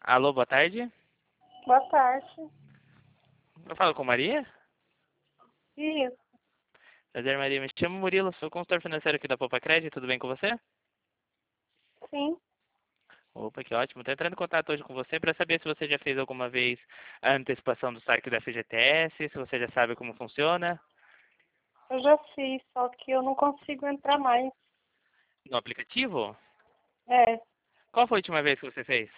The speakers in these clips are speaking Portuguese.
Alô, boa tarde. Boa tarde. Eu falo com Maria? Isso, Prazer, Maria. Me chamo Murilo, sou consultor financeiro aqui da Poupa Crédito. Tudo bem com você? sim. Opa, que ótimo. Estou entrando em contato hoje com você para saber se você já fez alguma vez a antecipação do saque da FGTS, se você já sabe como funciona Eu já fiz, só que eu não consigo entrar mais. no aplicativo. É, Qual foi a última vez que você fez?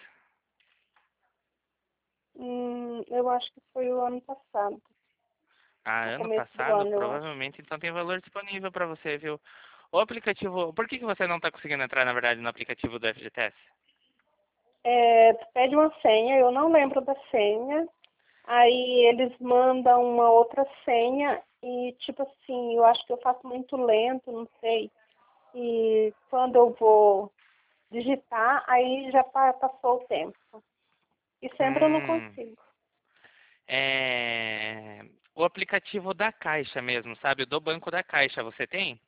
eu acho que foi o ano passado, Ah, no ano começo do passado, ano, eu acho. provavelmente, então tem valor disponível para você, viu? O aplicativo, por que você não está conseguindo entrar, na verdade, no aplicativo do FGTS? É, pede uma senha, eu não lembro da senha. Aí eles mandam uma outra senha e, tipo assim, eu acho que eu faço muito lento, não sei. E quando eu vou digitar, aí já passou o tempo. E sempre eu não Hum, consigo. o aplicativo da Caixa mesmo, sabe? O do Banco da Caixa, você tem?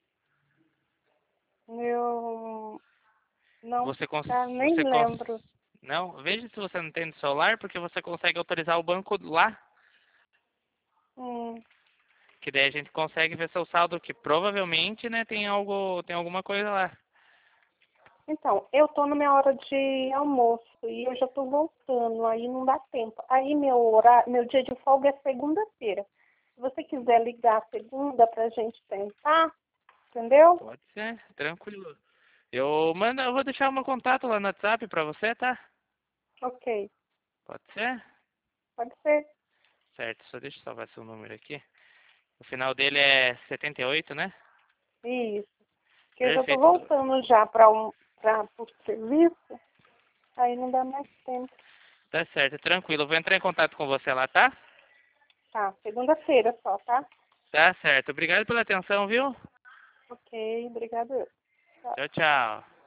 Eu não, Você cons... nem você cons... lembro. Não? Veja se você não tem no celular, porque você consegue autorizar o banco lá, Hum. que daí a gente consegue ver seu saldo, que provavelmente, né, tem alguma coisa lá. Então, eu tô na minha hora de almoço e eu já tô voltando, aí não dá tempo. Aí meu dia de folga é segunda-feira. Se você quiser ligar segunda pra gente tentar, entendeu? Pode ser, tranquilo. Eu vou deixar o meu contato lá no WhatsApp pra você, tá? Ok, Pode ser? pode ser. Certo, só deixa eu salvar seu número aqui. O final dele é 78, né? Isso. Porque eu já tô Perfeito. voltando já para o serviço, aí não dá mais tempo. Tá certo, tranquilo. Eu vou entrar em contato com você lá, tá? Tá, segunda-feira só, tá? Tá certo. Obrigado pela atenção, viu? Ok, obrigado. Tchau. Tchau, tchau.